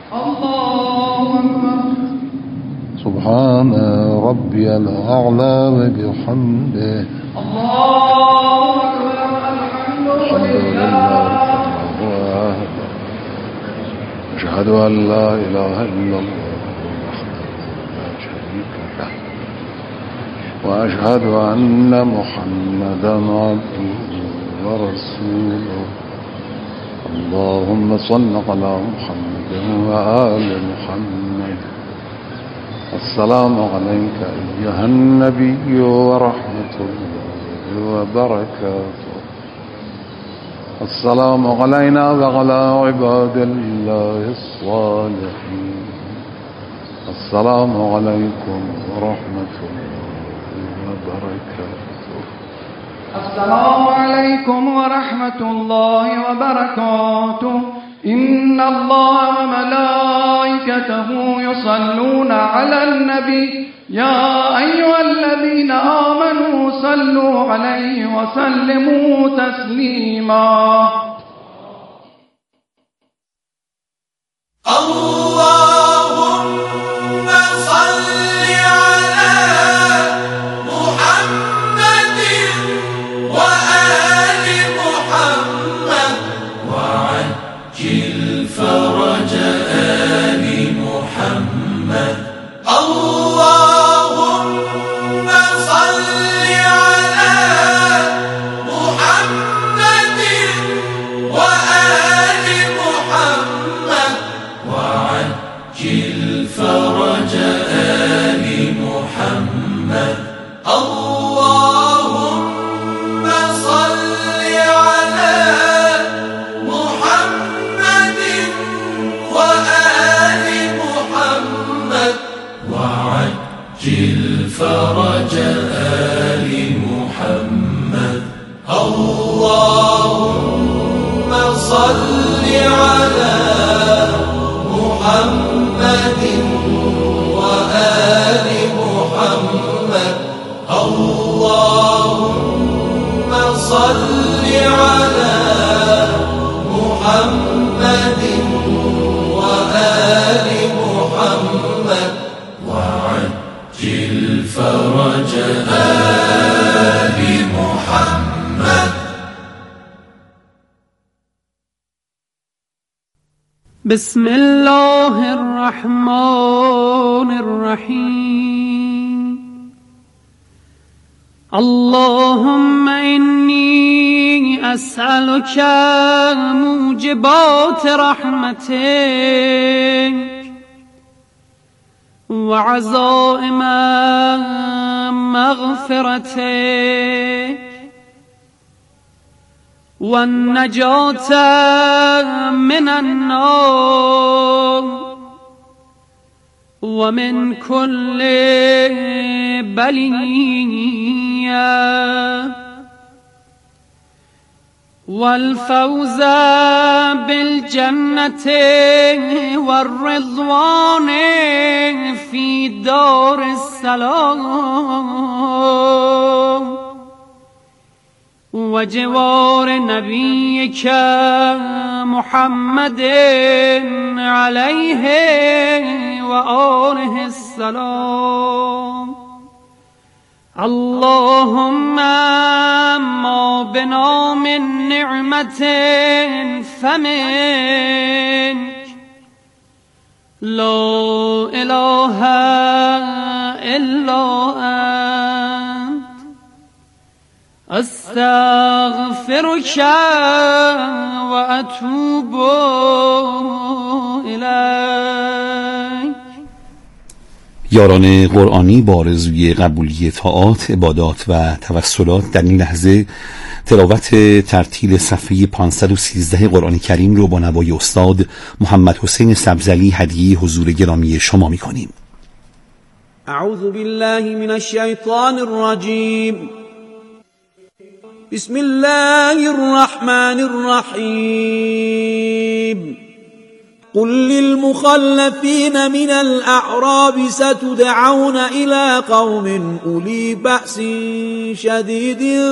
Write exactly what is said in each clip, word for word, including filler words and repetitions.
الله أكبر. سبحان ربي الأعلى وبحمده. الله أكبر. الحمد لله. أشهد أن لا إله إلا الله وحده لا شريك له وأشهد أن محمدا عبده ورسوله. اللهم صل على محمد وآل محمد. السلام عليك أيها النبي ورحمة الله وبركاته. السلام علينا وعلى عباد الله الصالحين. السلام عليكم ورحمة الله وبركاته. السلام عليكم ورحمة الله وبركاته. إن الله وملائكته يصلون على النبي يا أيها الذين آمنوا صلوا عليه وسلموا تسليما. اللهم صل على محمد وآل محمد وعجل فرج آل محمد. اللهم صل على محمد وآل محمد وعجل فرج آل محمد. اللهم صل على محمد وآل محمد وعجل فرج آل محمد. اللهم صل على محمد وآل محمد. اللهم صل على محمد وآل محمد وعجل فرج آل محمد. بسم الله الرحمن الرحيم. اللهم إني أسألك موجبات رحمتك وعزائم مغفرتك والنجاة من النار ومن كل بلية والفوز بالجنة والرضوان في دار السلام وجوار نبيك محمد عليه وآله السلام. اللهم ما بنا من نعمة فمنك لا إله إلا أنت استغفرك وأتوب إليك. یاران قرآنی با آرزوی قبولی طاعات، عبادات و توسلات در این لحظه تلاوت ترتیل صفحه پانصد و سیزده قرآن کریم رو با نوای استاد محمد حسین سبزعلی هدیه حضور گرامی شما می‌کنیم. اعوذ بالله من الشیطان الرجیم. بسم الله الرحمن الرحیم. قل للمخلفين من الأعراب ستدعون إلى قوم أولي بأس شديد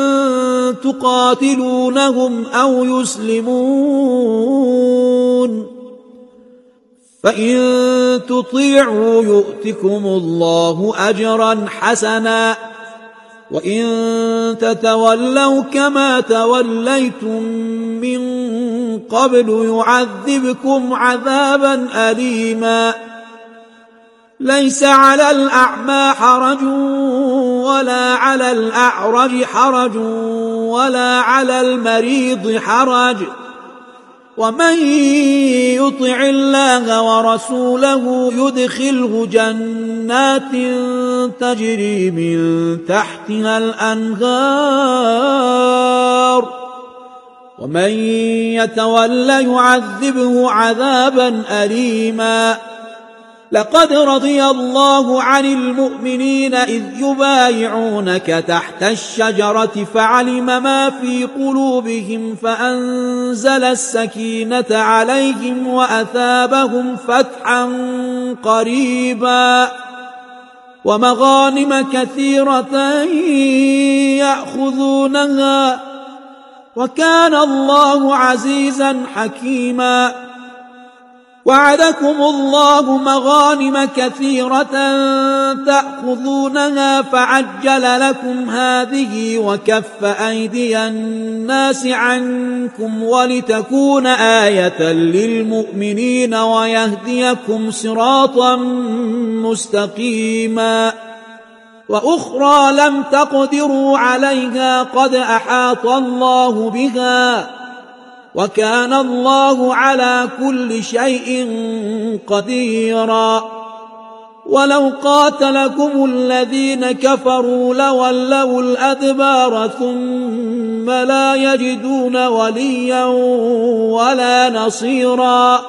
تقاتلونهم أو يسلمون فإن تطيعوا يؤتكم الله أجرا حسنا وإن تتولوا كما توليتم من قبل يعذبكم عذابا أليما ليس على الأعمى حرج ولا على الأعرج حرج ولا على المريض حرج ومن يطع الله ورسوله يدخله جنات تجري من تحتها الأنهار ومن يتولى يعذبه عذابا أليما لقد رضي الله عن المؤمنين إذ يبايعونك تحت الشجرة فعلم ما في قلوبهم فأنزل السكينة عليهم وأثابهم فتحا قريبا ومغانم كثيرة يأخذونها وكان الله عزيزا حكيما وعدكم الله مغانم كثيرة تأخذونها فعجل لكم هذه وكف أيدي الناس عنكم ولتكون آية للمؤمنين ويهديكم صراطا مستقيما وأخرى لم تقدروا عليها قد أحاط الله بها وكان الله على كل شيء قديرا ولو قاتلكم الذين كفروا لولوا الأدبار ثم لا يجدون وليا ولا نصيرا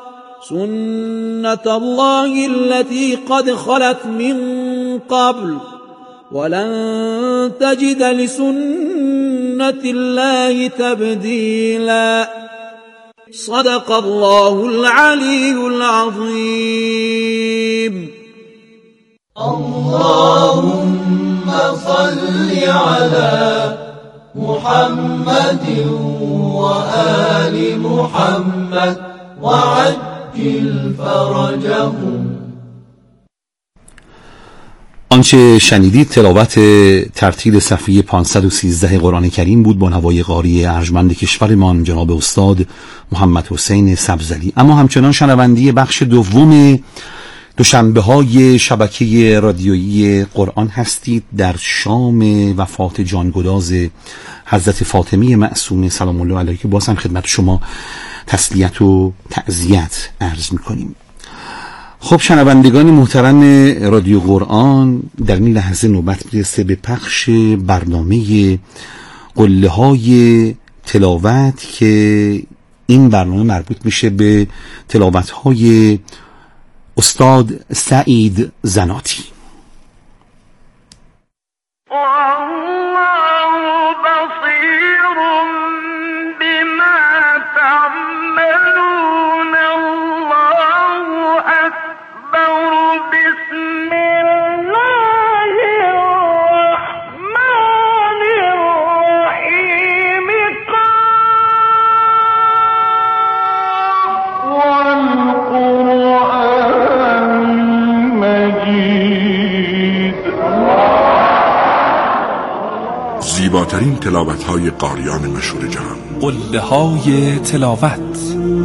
سنة الله التي قد خلت من قبل ولن تجد لسنة الله تبديلا صدق الله العلي العظيم اللهم صل على محمد وآل محمد وعجل فرجهم. آنچه شنیدید تلاوت ترتیل صفحه پانصد و سیزده قرآن کریم بود با نوای قاری ارجمند کشورمان جناب استاد محمد حسین سبزعلی. اما همچنان شنوندی بخش دوم دوشنبه های شبکه رادیویی قرآن هستید. در شام وفات جانگداز حضرت فاطمه معصومه سلام الله علیها که باز هم خدمت شما تسلیت و تعزیت عرض میکنیم. خب شنوندگان محترم رادیو قرآن، در این لحظه نوبت میرسه به پخش برنامه قله های تلاوت که این برنامه مربوط میشه به تلاوت های استاد سعید زناتی. زیباترین تلاوت‌های قاریان مشهور جهان، قله های تلاوت.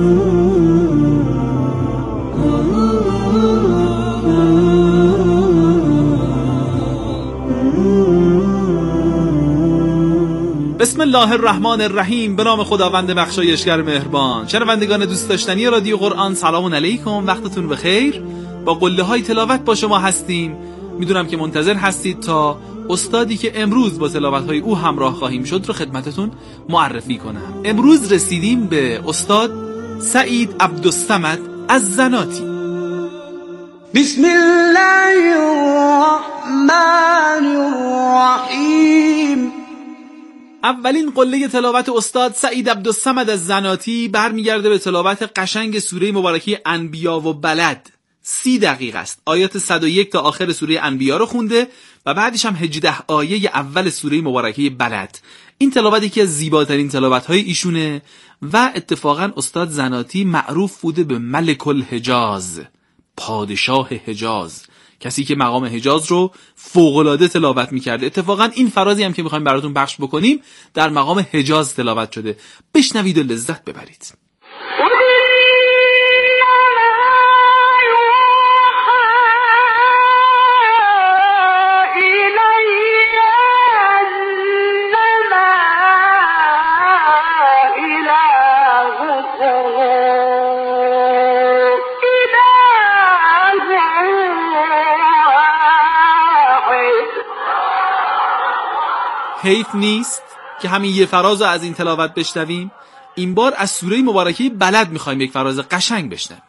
بسم الله الرحمن الرحیم. به نام خداوند بخشایشگر مهربان. شنوندگان دوست داشتنی رادیو قرآن سلام علیکم، وقتتون بخیر. با قله های تلاوت با شما هستیم. میدونم که منتظر هستید تا استادی که امروز با تلاوت‌های او همراه خواهیم شد رو خدمتتون معرفی کنم. امروز رسیدیم به استاد سعید عبدالصمد از زناتی. بسم الله الرحمن الرحیم. اولین قله تلاوت استاد سعید عبدالصمد از زناتی برمیگرده به تلاوت قشنگ سوره مبارکه انبیا و بلد. سی دقیقه است. آیات صد و یک تا آخر سوره انبیا رو خونده و بعدش هم هجده آیه اول سوره مبارکه بلد. این تلاوت یکی از زیباترین تلاوت‌های ایشونه و اتفاقا استاد زناتی معروف بوده به ملک الحجاز، پادشاه حجاز، کسی که مقام حجاز رو فوق‌العاده تلاوت می‌کرده. اتفاقا این فرازی هم که می‌خوایم براتون پخش بکنیم در مقام حجاز تلاوت شده. بشنوید و لذت ببرید. حیف نیست که همین یه فراز رو از این تلاوت بشنویم. این بار از سوره مبارکه بلد میخوایم یک فراز قشنگ بشنویم.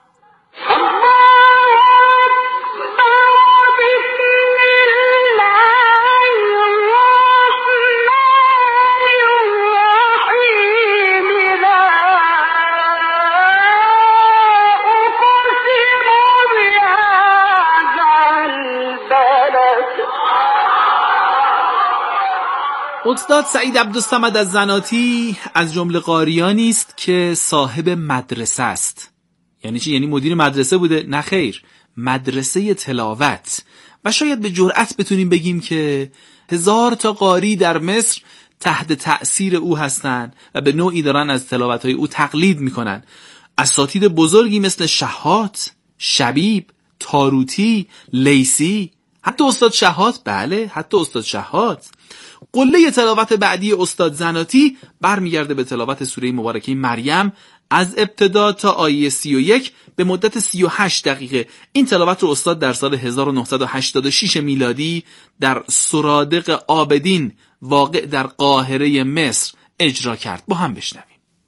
استاد سعید عبدالصمد از زناتی از جمله قاریانی است که صاحب مدرسه است. یعنی چی؟ یعنی مدیر مدرسه بوده؟ نه خیر، مدرسه تلاوت. و شاید به جرأت بتونیم بگیم که هزار تا قاری در مصر تحت تأثیر او هستند و به نوعی دارن از تلاوت‌های او تقلید میکنن. اساتید بزرگی مثل شحات، شبیب، تاروتی، لیسی، حتی استاد شحات، بله حتی استاد شحات. قله تلاوت بعدی استاد زناتی برمیگرده به تلاوت سوره مبارکه مریم از ابتدا تا آیه سی و یک به مدت سی و هشت دقیقه. این تلاوت رو استاد در سال هزار و نهصد و هشتاد و شش میلادی در سرادق عابدین واقع در قاهره مصر اجرا کرد. با هم بشنویم.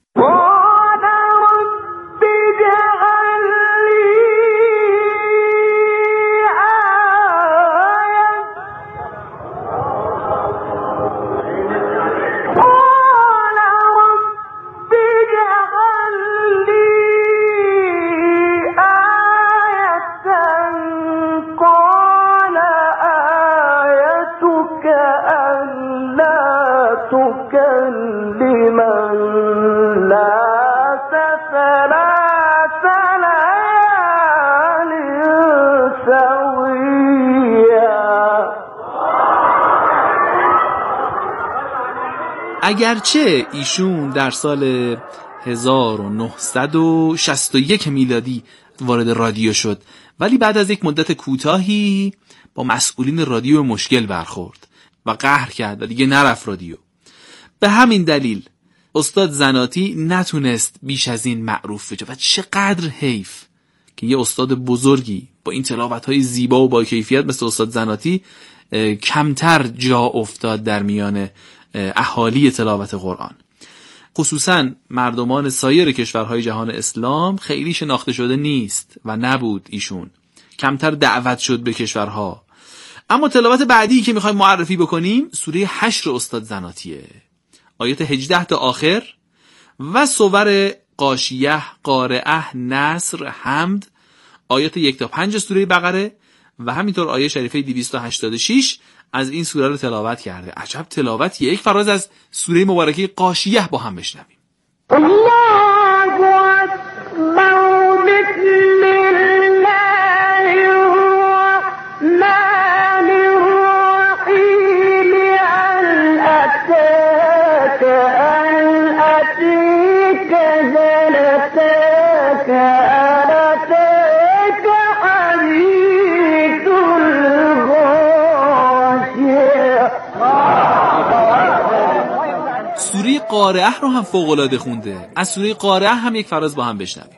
اگرچه ایشون در سال هزار و نهصد و شصت و یک میلادی وارد رادیو شد، ولی بعد از یک مدت کوتاهی با مسئولین رادیو مشکل برخورد و قهر کرد و دیگه نرفت رادیو. به همین دلیل استاد زناتی نتونست بیش از این معروف بشه و چقدر حیف که یه استاد بزرگی با این تلاوت‌های زیبا و با کیفیت مثل استاد زناتی کمتر جا افتاد در میان اهالی تلاوت قرآن. خصوصا مردمان سایر کشورهای جهان اسلام خیلی شناخته شده نیست و نبود ایشون، کمتر دعوت شد به کشورها. اما تلاوت بعدی که میخوایم معرفی بکنیم سوره حشر استاد زناتیه، آیات هجده تا آخر و سور غاشیه، قارعه، نصر، حمد، آیات یک تا پنج سوره بقره و همینطور آیه شریفه دویست و هشتاد و شش از این سوره رو تلاوت کرده. عجب تلاوت. یک فراز از سوره مبارکه غاشیه با هم بشنویم. سوره قارعه رو هم فوق‌العاده خونده. از سوره قارعه هم یک فراز با هم بشنویم.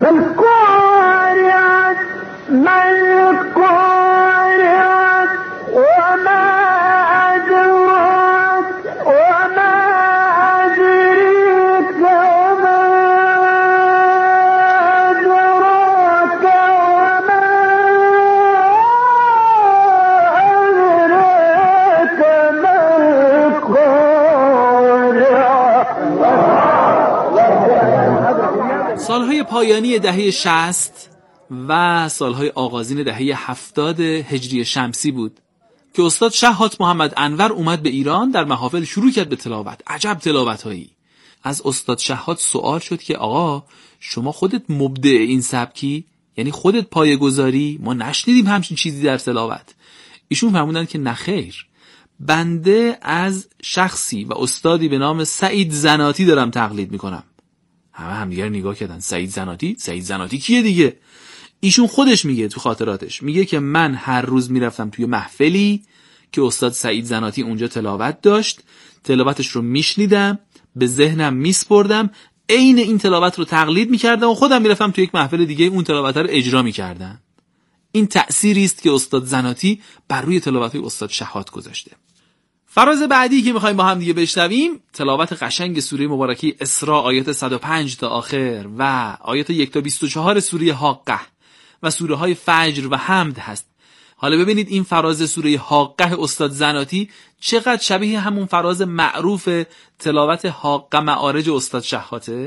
سالهای پایانی دهه شصت و سالهای آغازین دهه هفتاد هجری شمسی بود که استاد شحات محمد انور اومد به ایران، در محافل شروع کرد به تلاوت. عجب تلاوت هایی. از استاد شهاد سوال شد که آقا شما خودت مبدع این سبکی؟ یعنی خودت پایه‌گذاری؟ ما نشنیدیم همچین چیزی در تلاوت. ایشون فرمودن که نخیر، بنده از شخصی و استادی به نام سعید زناتی دارم تقلید میکنم. همه همدیگر نگاه کردن. سعید زناتی؟ سعید زناتی کیه دیگه؟ ایشون خودش میگه تو خاطراتش، میگه که من هر روز میرفتم توی محفلی که استاد سعید زناتی اونجا تلاوت داشت، تلاوتش رو میشنیدم، به ذهنم میسپردم، عین این تلاوت رو تقلید میکردم و خودم میرفتم توی یک محفل دیگه اون تلاوت رو اجرا میکردم. این تأثیری است که استاد زناتی بر روی تلاوت‌های استاد شهاد گذاشته. فراز بعدی که میخوایم با هم دیگه بشنویم تلاوت قشنگ سوره مبارکه اسراء آیات صد و پنج تا آخر و آیات یک تا بیست و چهار سوره حاقه و سوره های فجر و حمد هست. حالا ببینید این فراز سوره حاقه استاد زناتی چقدر شبیه همون فراز معروف تلاوت حاقه معارج استاد شهاته.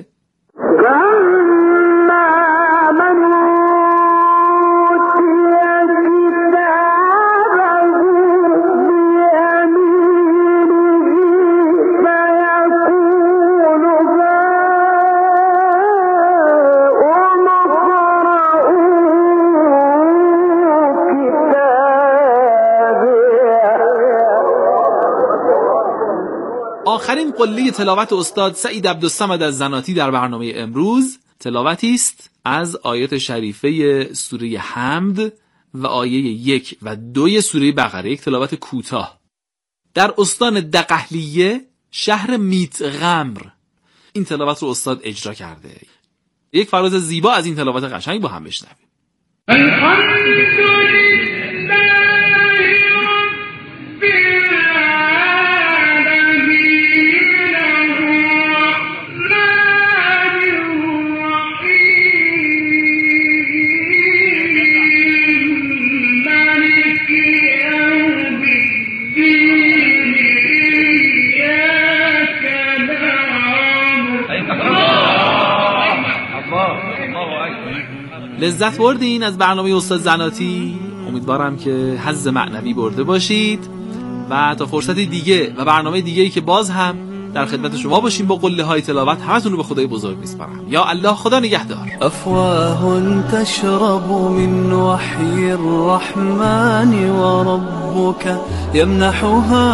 آخرین قله تلاوت استاد سعید عبدالصمد از زناتی در برنامه امروز تلاوتی است از آیات شریفه سوره حمد و آیه یک و دوی سوره بقره، یک تلاوت کوتاه در استان دقهلیه شهر میتغمر. این تلاوت رو استاد اجرا کرده. یک فراز زیبا از این تلاوت قشنگ با هم بشنویم. لذت بردین از برنامه استاد زناتی؟ امیدوارم که حظ معنوی برده باشید و تا فرصت دیگه و برنامه دیگه‌ای که باز هم در خدمت شما باشیم با قله های تلاوت. همتون رو به خدای بزرگ میسپارم. یا الله، خدا نگهدار. افواه تشرب من وحی الرحمن وربك يمنحها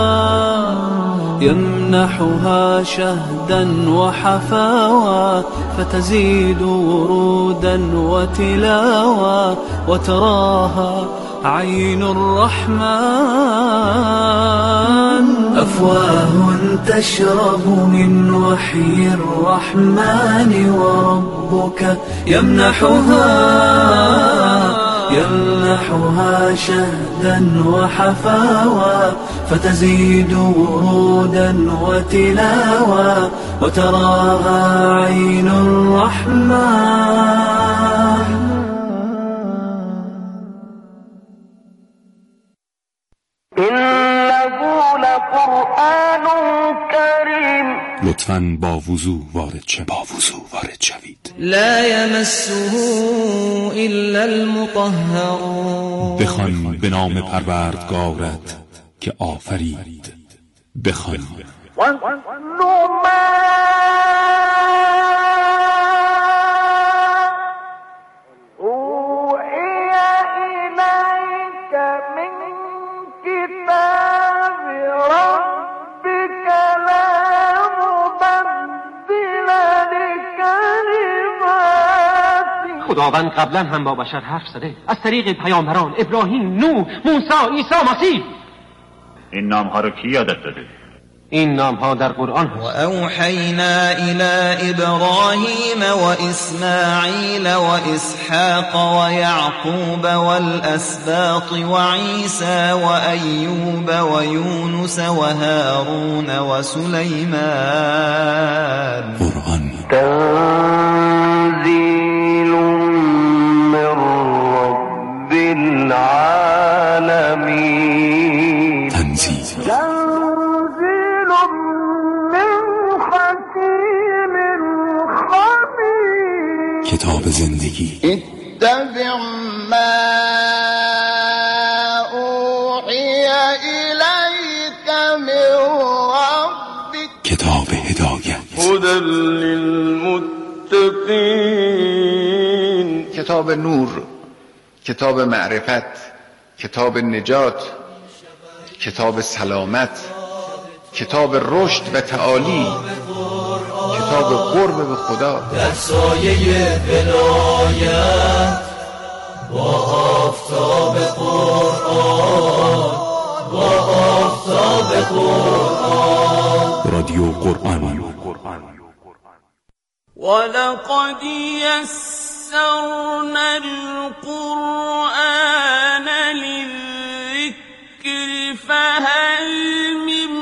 يمنحها شهدا وحفاوى فتزيد ورودا وتلاوى وتراها عين الرحمن. أفواه تشرب من وحي الرحمن وربك يمنحها يمنحها شهدا وحفاوى فتزيد ورودا وتلاوى وتراها عين الرحمن. لطفاً با وضو وارد شوید. با وضو وارد شوید. لا يمسه الا المطهرون. بخوان به نام پروردگارت که آفرید. بخوان. خداوند قبلا هم با بشر حرف زده از طریق پیامبران ابراهیم، نوح، موسی، عیسی مسیح. این نام ها رو کی یادت داده؟ این نام ها در قرآن هست. و اوحینا الی ابراهیم و اسماعیل و اسحاق و یعقوب و الاسباط و عیسی و ایوب و یونس و هارون و سلیمان. قرآن تنزیل من رب العالمین. تنزیل کتاب زندگی. اتبع ما اوحی الیک من ربک. کتاب هدایت. للمتقين. کتاب نور، کتاب معرفت، کتاب نجات، کتاب سلامت، کتاب رشد و تعالی، کتاب قرب به خدا. در سایه ولایت با آفتاب قرآن، با آفتاب قرآن. رادیو قرآن. ولقد يسرنا القرآن للذكر فهل من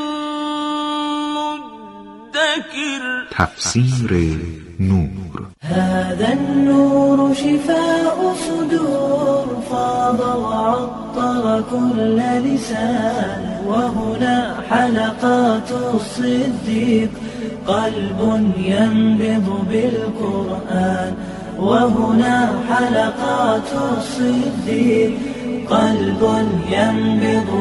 مدكر. تفسیر نور. هذا النور شفاء صدور فاض وعطر كل لسان. وهنا حلقات الصديق قلب ينبض بالقرآن. وهنا حلقات الصديق قلب ينبض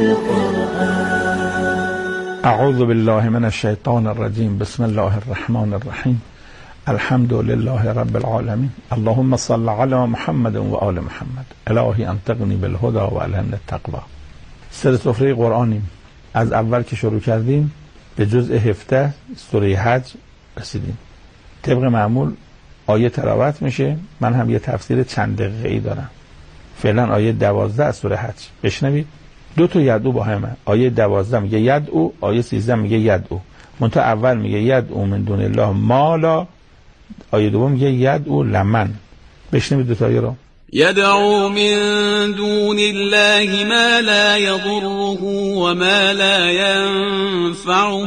بالقرآن. اعوذ بالله من الشیطان الرجیم. بسم الله الرحمن الرحیم. الحمد لله رب العالمین. اللهم صل علی محمد و آل محمد. الهی انطقنی بالهدى و الهمنی التقوی. سر سفره قرآنیم. از اول که شروع کردیم به جزء هفده سوره حج رسیدیم. طبق معمول آیه تلاوت میشه. من هم یه تفسیر چند دقیقه‌ای دارم. فعلا آیه دوازده از سوره حج بشنوید. دو تا یدعو با همه. آیه دوازده میگه یدعو، آیه سیزده میگه یدعو. منتها اول میگه یدعو من دون الله مالا، آیه دوم میگه یدعو لمن. بشنوید دو تا آیه رو. يدعو من دون الله ما لا يضره وما لا ينفعه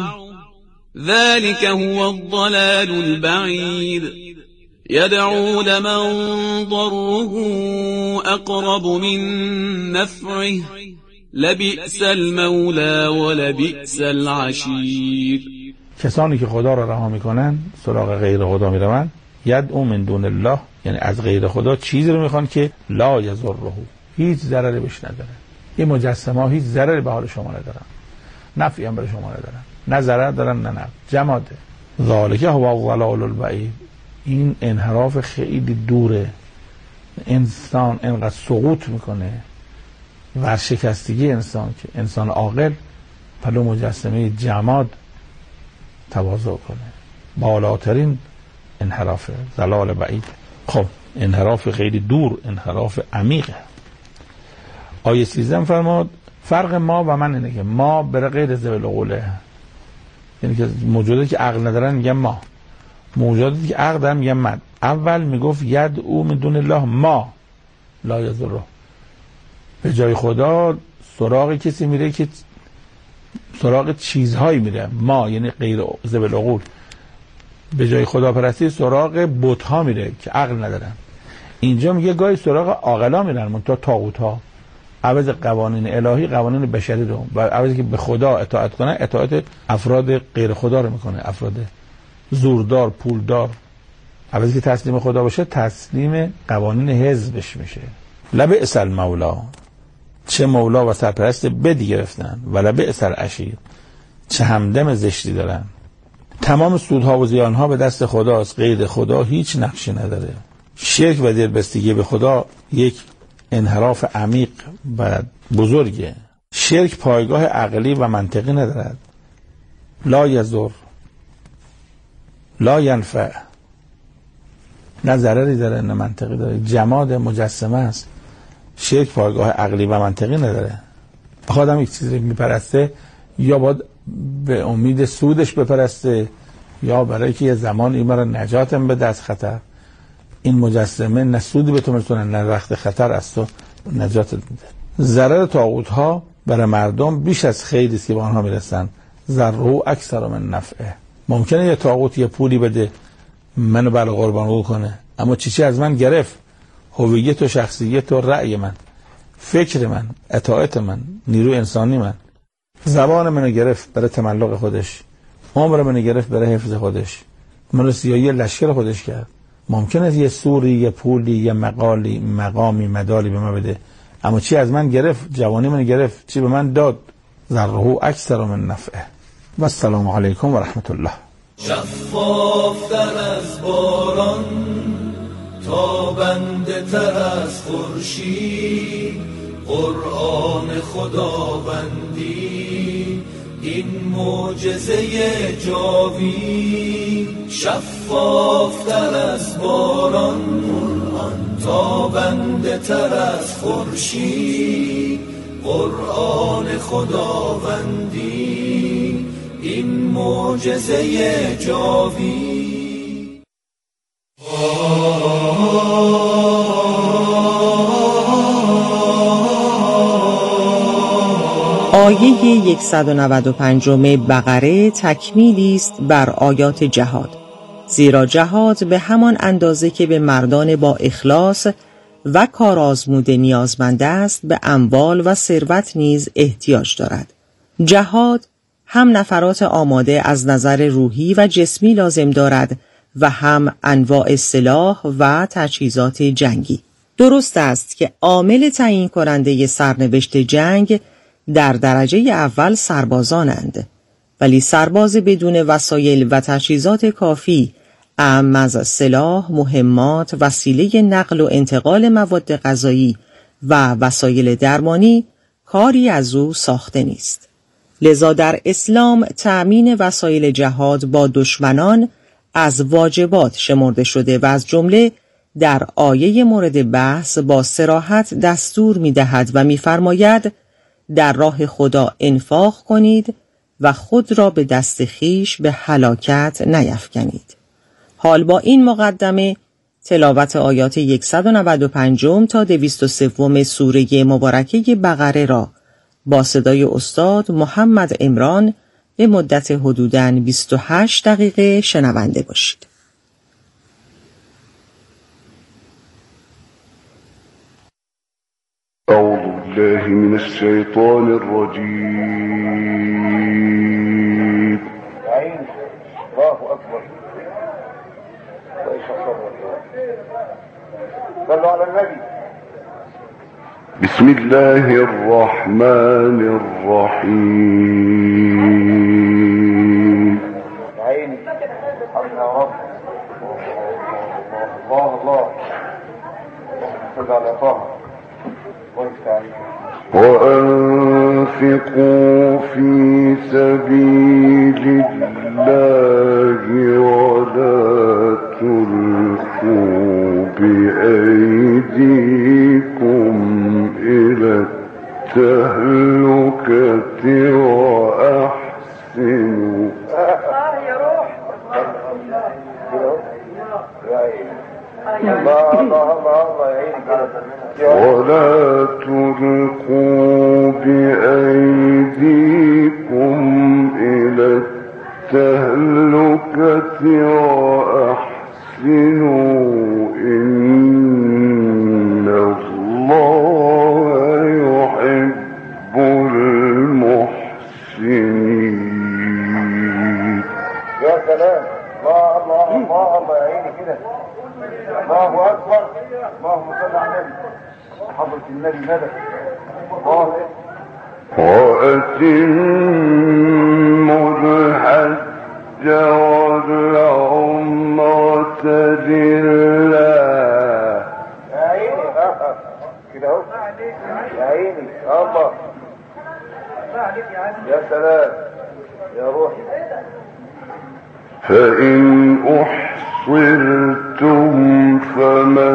ذلك هو الضلال البعيد. يدعو لمن ضره أقرب من نفعه لبئس المولى ولبئس العشير. کسانی که خدا را رها میکنن سراغ غیر خدا میروند. یدعو من دون الله یعنی از غیر خدا چیزی رو میخوان که لا یضره، هیچ ضرری بهش نداره. این مجسمه ها هیچ ضرری به حال شما ندارن، نفعی هم برای شما ندارن، نه ضرر دارن نه نفع. جماده. ذالک هو الضلال البعید. این انحراف خیلی دوره. انسان انقدر سقوط میکنه، ورشکستگی انسان که انسان عاقل پلو مجسمه جماد تواضع کنه. بالاترین انحراف، ضلال بعید. خب انحراف خیلی دور، انحراف عمیقه. آیه سیزده فرمود فرق ما و من اینه که ما بر غیر ذوی العقوله، یعنی که موجوداتی که عقل ندارن میگن ما، موجوداتی که عقل دارن میگن من. اول میگفت یدعو من دون الله ما لا یضره، به جای خدا سراغ کسی میره که سراغ چیزهایی میره. ما یعنی غیر ذوی العقول. به جای خداپرستی سراغ بت‌ها میره که عقل ندارن. اینجا میگه گاهی سراغ عاقلا میرن، منتها طاغوت‌ها عوض قوانین الهی قوانین بشری رو، و عوضی که به خدا اطاعت کنه اطاعت افراد غیر خدا رو میکنه، افراد زوردار، پولدار. عوضی که تسلیم خدا باشه تسلیم قوانین حزبش میشه. لبئس المولا، چه مولا و سرپرست بدی گرفتن. و لبئس العشیر، چه همدم زشتی دارن. تمام سودها و زیانها به دست خداست، غیر خدا هیچ نقشی نداره. شرک و دلبستگی به خدا یک انحراف عمیق و بزرگه. شرک پایگاه عقلی و منطقی ندارد. لا یضر، لا ینفع، نه ضرری داره نه منطقی داره. جماد مجسمه است. شرک پایگاه عقلی و منطقی نداره. آدم یک چیزی میپرسته یا باید به امید سودش بپرسته یا برای که یه زمان این مرا نجاتم بده از خطر. این مجسمه نه سودی به تو میرسونه نه وقت خطر از تو نجاتت میده. ضرر طاغوت ها برای مردم بیش از خیری است که به آنها میرسن. ضرر اکثر من نفعه. ممکنه یه طاغوت یه پولی بده منو برای قربان رو کنه، اما چی چی از من گرفت؟ هویت و شخصیت و رأی من، فکر من، اطاعت من، نیرو انسانی من. زبان منو گرفت برای تملق خودش، عمر منو گرفت برای حفظ خودش، منو سیاهی لشکر خودش کرد. ممکنه یه سوری، یه پولی، یه مقالی، مقامی، مدالی به من بده، اما چی از من گرفت؟ جوانی منو گرفت، چی به من داد؟ ضره اکثر من نفعه. و السلام علیکم و رحمت الله. شفافتر از باران، تابنده تر از خورشید، قرآن خداوندی این معجزه جاوید. شفافتر از باران، تابنده تر از خورشید، قرآن خداوندی این معجزه جاوید. آیه صد و نود و پنج بقره تکمیلی است بر آیات جهاد، زیرا جهاد به همان اندازه که به مردان با اخلاص و کار آزموده نیازمند است، به اموال و ثروت نیز احتیاج دارد. جهاد هم نفرات آماده از نظر روحی و جسمی لازم دارد و هم انواع سلاح و تجهیزات جنگی. درست است که عامل تعیین کننده سرنوشت جنگ در درجه اول سربازانند، ولی سرباز بدون وسایل و تجهیزات کافی، اعم از سلاح، مهمات، وسیله نقل و انتقال مواد غذایی و وسایل درمانی کاری از او ساخته نیست. لذا در اسلام تأمین وسایل جهاد با دشمنان از واجبات شمرده شده و از جمله در آیه مورد بحث با صراحت دستور می‌دهد و می‌فرماید در راه خدا انفاق کنید و خود را به دست خیش به هلاکت نیفکنید. حال با این مقدمه تلاوت آیات صد و نود و پنج تا دویست و سه سوره مبارکه بقره را با صدای استاد محمد عمران به مدت حدوداً بیست و هشت دقیقه شنونده باشید. أعوذ بالله من الشيطان الرجيم. الله أكبر. صلوا على النبي. بسم الله الرحمن الرحيم. عيني حسنا يا رب. الله الله. صل على طه. وأنفقوا في سبيل الله ولا تلقوا بأيديكم إلى التهلكة وأحسنوا. الله الله الله يعينك. ولا تلقوا بأيديكم إلى التهلكة وأحسنوا إن الله يحب المحسنين. يا سلام. الله الله الله الله يعينك كده. الله أكبر. اللهم صل على النبي. حضرة النبي مدد. وأتموا الحج والعمرة لله. يا عيني كده اهو. يا عيني الله. يا سلام يا روحي. فإن أحصرتم فما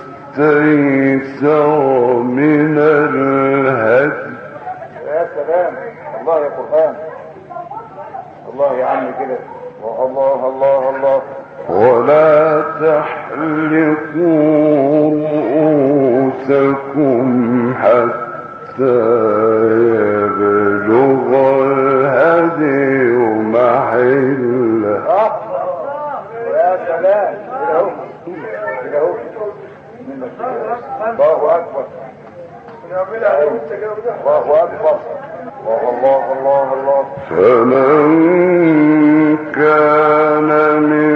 استيسر من الهدي. يا سلام الله يا قرآن. الله يا عمي كده. الله الله الله. ولا تحلقوا رؤوسكم حتى يبلغ الهدي محله. يا سلام كده اهو كده اهو. الله أكبر. الله أكبر. الله الله الله. فمن كان من